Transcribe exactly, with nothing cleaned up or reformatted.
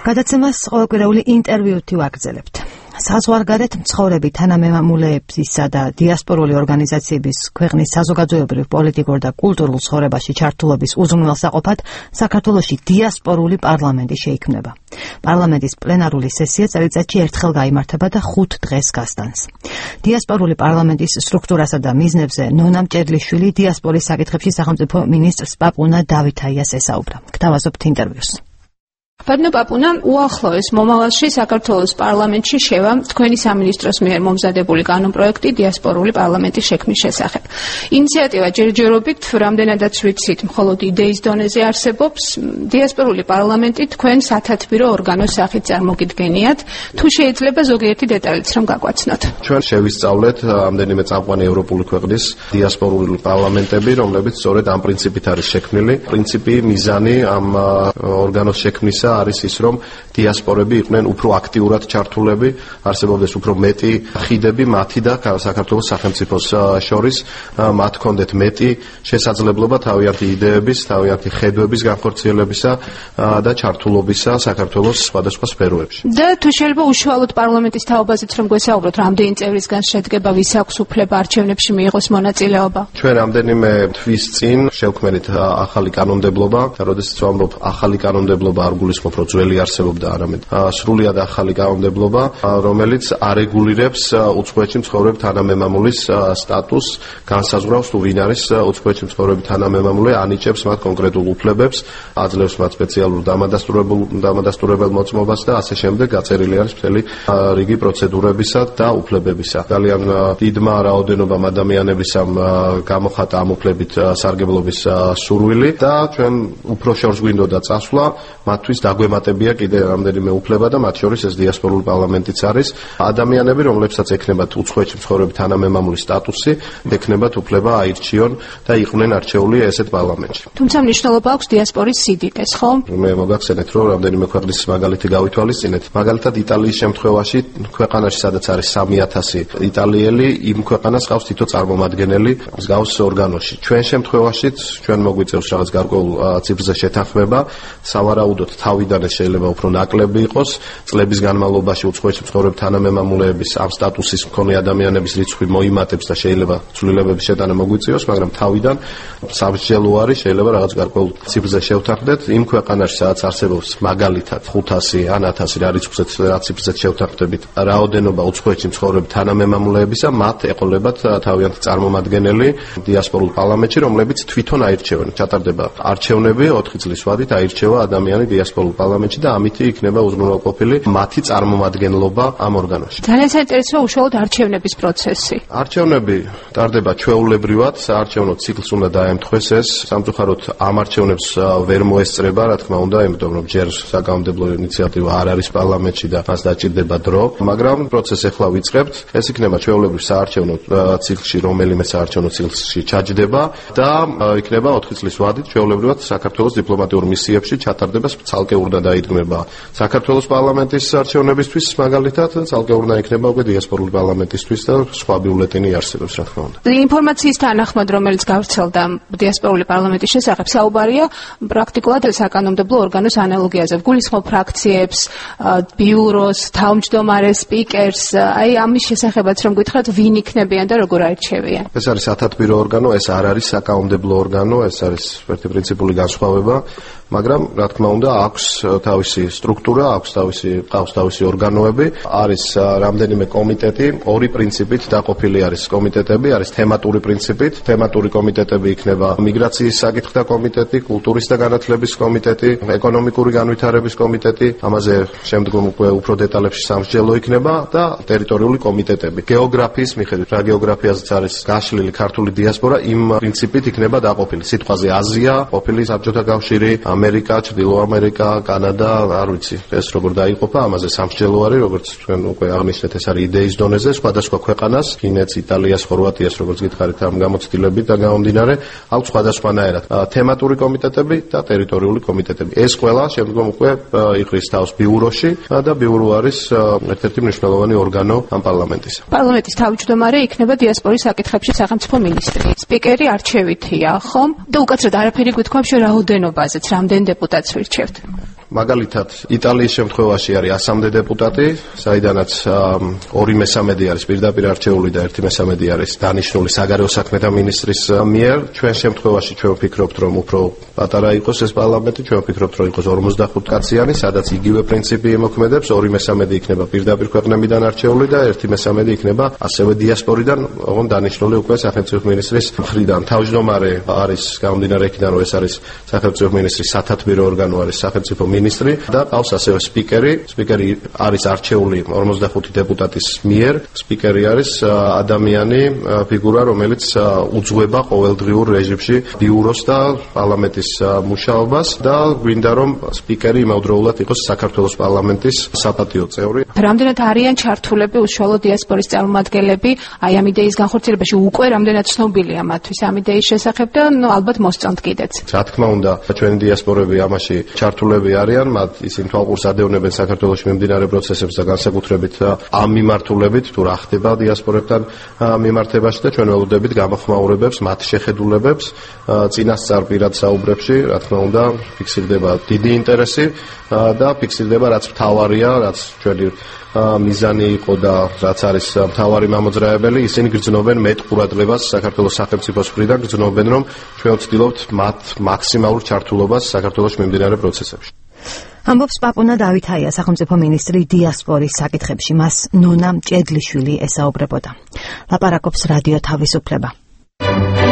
გადაცემას ყოველკვირეული ინტერვიუთი ვაგრძელებთ. საზღვარგარეთ მცხოვრები თანამემამულეებისა და დიასპორული ორგანიზაციების ქვეყნის საზოგადოებრივ, პოლიტიკურ და კულტურულ ცხოვრებაში ჩართულობის უზრუნველსაყოფად საქართველოში დიასპორული პარლამენტი შეიქმნება. პარლამენტის პლენარული სესია წელიწადში ერთხელ გაიმართება და ხუთ დღეს გასტანს. დიასპორული პარლამენტის სტრუქტურასა და მიზნებზე ნონა მჭედლიშვილი დიასპორის საკითხებში სახელმწიფო მინისტრს პაპუნა დავითაიას ესაუბრა. გთავაზობთ ინტერვიუს. ბატონო პაპუნა, უახლოეს მომავალში საქართველოს პარლამენტში შევა თქვენი სამინისტროს მიერ მომზადებული კანონპროექტი დიასპორული პარლამენტის შექმნის შესახებ. ინიციატივა ჯერჯერობით, რამდენადაც ვიცით, მხოლოდ იდეის დონეზე არსებობს. დიასპორული პარლამენტი თქვენ სათათბირო ორგანოს სახით წარმოგიდგენიათ. თუ შეიძლება ზოგიერთი დეტალიც რომ გაგვაცნოთ. ჩვენ შევისწავლეთ ამდენიმე წამყვანი ევროპული ქვეყნის დიასპორული პარლამენტები, რომლებიც სწორედ ამ პრინციპით არის შექმნილი. პრინციპი, მიზანი ამ ორგანოს შექმნისა არის ის, რომ დიასპორები იყვნენ უფრო აქტიურად ჩართულები, არსებობდეს უფრო მეტი ხიდები მათი და საქართველოს სახელმწიფოს შორის, მათ ჰქონდეთ მეტი შესაძლებლობა თავიანთი იდეების, თავიანთი ხედვების განხორციელებისა და ჩართულობისა საქართველოს სხვადასხვა სფეროებში. და თუ შეიძლება უშუალოდ პარლამენტის თაობაზეც რომ გვესაუბროთ, რამდენი წევრისგან შედგება, ვის აქვს უფლება არჩევნებში მიიღოს მონაწილეობა? ჩვენ რამდენიმე თვის წინ შევქმნით ახალი კანონმდებლობა, როდესაც ვამბობ ახალი კანონმდებლობა არ გულისხმობ, რომ ძველი არსებობდა, არამედ სრულიად ახალი კანონმდებლობა, რომელიც არეგულირებს უცხოეთში მცხოვრებ თანამემამულის სტატუსს, განსაზღვრავს თუ ვინ არის უცხოეთში მცხოვრები თანამემამულე, ანიჭებს მათ კონკრეტულ უფლებებს, აძლევს მათ სპეციალურ დამადასტურებელ მოწმობას და ასე შემდეგ. გაწერილი არის მთელი რიგი პროცედურებისა და უფლებებისა. ძალიან დიდმა რაოდენობამ ადამიანებისამ გამოხატა ამ უფლებით სარგებლობის სურვილი და ჩვენ უფრო შორს გვინდოდა წასვლა, მათთვის დაგვემატებია კიდე რამდენიმე უფლება და მათ შორის ეს დიასპორული პარლამენტიც არის. ადამიანები, რომლებსაც ექნებათ უცხოეთში მცხოვრები თანამემამულის სტატუსი, ექნებათ უფლება აირჩიონ და იყვნენ არჩეული ესეთ პარლამენტში. თუმცა მნიშვნელობა აქვს დიასპორის სიდიდეს, ხო? მე მოგახსენეთ, რომ რამდენიმე ქვეყნის მაგალითი გავითვალისწინეთ. მაგალითად, იტალიის შემთხვევაში, ქვეყანაში, სადაც არის სამი ათასი იტალიელი, იმ ქვეყანას ყავს თითო წარმომადგენელი მსგავს ორგანოში. ჩვენ შემთხვევაშიც, ჩვენ მოგვიწევს რაღაც გარკვეულ ციფრზე შეთანხმება, სავარაუდოდ თავიდან ეს შეიძლება უფრო ნაკლები იყოს. წლების განმავლობაში უცხოეთში მცხოვრები თანამემამულეების ამ სტატუსის მქონე ადამიანების რიცხვი მოიმატებს და შეიძლება ცვლილებების შეტანა მოგვიწევს, მაგრამ თავიდან სამსჯელო არის, შეიძლება რაღაც გარკვეულ ციფრზე შევთანხმდეთ. იმ ქვეყანაში, სადაც არსებობს მაგალითად ხუთასი ან ათასი რა რიცხვზეც რა ციფრზეც შევთანხმდებით, რაოდენობა უცხოეთში მცხოვრები თანამემამულეებისა, მათ ეყოლებათ თავიანთი წარმომადგენელი დიასპორულ პარლამენტში, რომლებიც თვითონ აირჩევენ. ჩატარდება არჩევნები, ოთხი წლის ვადით აირჩევა ადამიანი დიასპორულ პარლამენტში და ამით იქნება უზრუნველყოფილი მათი წარმომადგენლობა ამ ორგანოში. ძალიან საინტერესოა უშუალოდ არჩევნების პროცესი. არჩევნები ტარდება ჩვეულებრივად, საარჩევნო ციკლს უნდა დაემთხვეს ეს. სამწუხაროდ ამ არჩევნებს ვერ მოესწრება, რა თქმა უნდა, იმიტომ რომ ჯერ საკანონმდებლო ინიციატივა არ არის პარლამენტში და მას დაჭირდება დრო, მაგრამ პროცესი ახლა ვიწყებთ. ეს იქნება ჩვეულებრივ საარჩევნო ციკლში, რომელიმე საარჩევნო ციკლში ჩაჯდება და იქნება ოთხი წლის ვადით ჩვეულებრივად საქართველოს დიპლომატიურ მისიებში ჩატარდება ცალკე უნდა დაიდგმება საქართველოს პარლამენტის არჩევნებისთვის, მაგალითად, ცალკე უნდა იქნება უკვე დიასპორული პარლამენტისთვის და სხვა ბიულეტენი არსებობს, რა თქმა უნდა. ინფორმაციის თანახმად, რომელიც გავრცელდა დიასპორული პარლამენტის შესახებ, საუბარია პრაქტიკულად საკანონმდებლო ორგანოს ანალოგიაზე. გულისხმობ ფრაქციებს, ბიუროს, თავმჯდომარეს, სპიკერს, აი ამის შესახებაც რომ გითხრათ, ვინ იქნებიან და როგორ აირჩევიან? ეს არის სათათბირო ორგანო, ეს არ არის საკანონმდებლო ორგანო, ეს არის ერთი პრინციპული განსხვავება. მაგრამ რა თქმა უნდა აქვს თავისი სტრუქტურა, აქვს თავისი ყავს თავისი ორგანოები, არის რამდენიმე კომიტეტი, ორი პრინციპით დაყოფილი არის კომიტეტები, არის თემატური პრინციპით, თემატური კომიტეტები იქნება მიგრაციის საკითხთა კომიტეტი, კულტურის და განათლების კომიტეტი, ეკონომიკური განვითარების კომიტეტი, ამაზე შემდგომ უკვე უფრო დეტალებში სამსჯელო იქნება და ტერიტორიული კომიტეტები. გეოგრაფიის მიხედვით, რა გეოგრაფიაზეც არის გაშლილი ქართული დიასპორა, იმ პრინციპით იქნება დაყოფილი. სიტყვაზე აზია, ყოფილი საბჭოთა კავშირი, ამერიკა, ჩრდილო ამერიკა, კანადა, არ ვიცი, ეს როგორ დაიყოფა, ამაზე სამსჯელო არის, როგორც თქვენ უკვე აღნიშნეთ, ეს არის იდეის დონეზე, სხვადასხვა ქვეყანას, ფინეთს, იტალიას, ხორვატიას, როგორც გითხარით, ამ გამოცდილებით და გამომდინარე, აქვს სხვადასხვანაირად თემატური კომიტეტები და ტერიტორიული კომიტეტები. ეს ყველა შემდგომ უკვე იყრის თავს ბიუროში და ბიურო არის ერთ-ერთი მნიშვნელოვანი ორგანო ამ პარლამენტისა. პარლამენტის თავმჯდომარე იქნება დიასპორის საკითხებში სახელმწიფო მინისტრი. სპიკერი არჩევითია, ხომ? და უკაცრად არაფერი გითხრობ, რაოდენობაზეც, რამდენ დეპუტატს ვირჩევთ? მაგალითად, იტალიის შემთხვევაში არის ასამდე დეპუტატი, საიდანაც ორი მესამედი არის პირდაპირ არჩეული და ერთი მესამედი არის დანიშნული საგარეო საქმეთა მინისტრის მიერ. ჩვენ შემთხვევაში ჩვენ ვფიქრობთ, რომ უფრო პატარა იყოს ეს პარლამენტი, ჩვენ ვფიქრობთ, რომ იყოს ორმოცდახუთ კაციანი, სადაც იგივე პრინციპი იმოქმედებს, ორი მესამედი იქნება პირდაპირ ქვეყნებიდან არჩეული და ერთი მესამედი იქნება ასევე დიასპორიდან, ოღონდ დანიშნული უკვე სახელმწიფო მინისტრის მხრიდან. თავმჯდომარე არის გამომდინარე იქიდან, რომ ეს არის სახელმწიფო მინისტრის სათათბირო ორგანო არის სახელმწიფო მინისტრი და ყავს ასევე სპიკერი. სპიკერი არის არჩეული ორმოცდახუთი დეპუტატის მიერ. სპიკერი არის ადამიანი ფიგურა, რომელიც უძღვება ყოველდღიურ რეჟიმში ბიუროს და პარლამენტის მუშაობას და გვინდა რომ სპიკერი იმავდროულად იყოს საქართველოს პარლამენტის საპატიო წევრი. რამდენად არიან ჩართულები უშუალო დიასპორის წარმომადგენლები აი ამ იდეის განხორციელებაში? უკვე რამდენად ცნობილია მათთვის ამ იდეის შესახებ და ნუ ალბათ მოსწონთ კიდეც. რა თქმა უნდა, ჩვენი დიასპორები ამაში ჩართულები არიან, მათ ისინი თვალყურს ადევნებენ საქართველოში მიმდინარე პროცესებს და განსაკუთრებით ამ მიმართულებით თუ რა ხდება დიასპორებთან მიმართებაში და ჩვენ ველოდებით გამოხმაურებებს, მათ შეხედულებებს წინასწარ პირად საუბრებში, რა თქმა უნდა, ფიქსირდება დიდი ინტერესი და ფიქსირდება რაც მთავარია, რაც ჩვენი მიზანი იყო და რაც არის მთავარი მამოძრავებელი, ისინი გრძნობენ მეტ ყურადღებას საქართველოს სახელმწიფოს მხრიდან, გრძნობენ რომ ჩვენ ვცდილობთ მათ მაქსიმალურ ჩართულობას საქართველოს მიმდინარე პროცესებში. ამბობს პაპუნა დავითაია, სახელმწიფო მინისტრი დიასპორის საკითხებში. მას ნონა მჭედლიშვილი ესაუბრებოდა. ლაპარაკობს რადიო თავისუფლება.